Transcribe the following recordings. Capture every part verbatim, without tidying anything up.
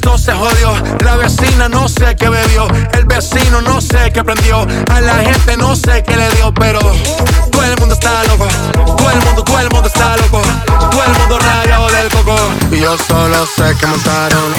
esto se jodió. La vecina no sé qué bebió, el vecino no sé qué prendió, a la gente no sé qué le dio, pero todo el mundo está loco, todo el mundo, todo el mundo está loco, todo el mundo rayado del coco. Y yo solo sé que montaron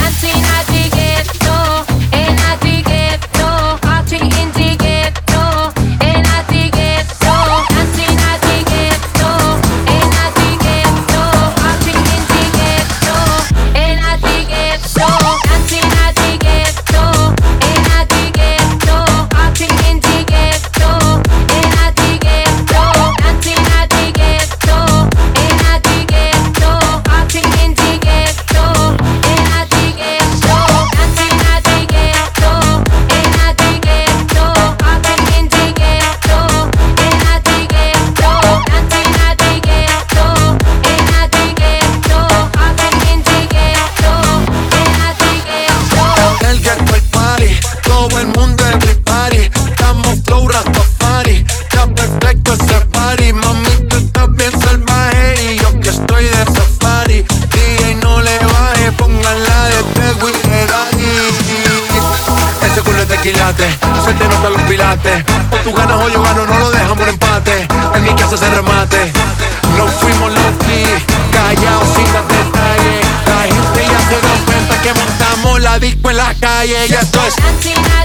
se te notan los pilates. O tú ganas o yo gano, no lo dejamos por empate. En mi casa se remate. No fuimos low-key, callados sin dar detalles. La gente ya se da cuenta que montamos la disco en la calle. Y esto es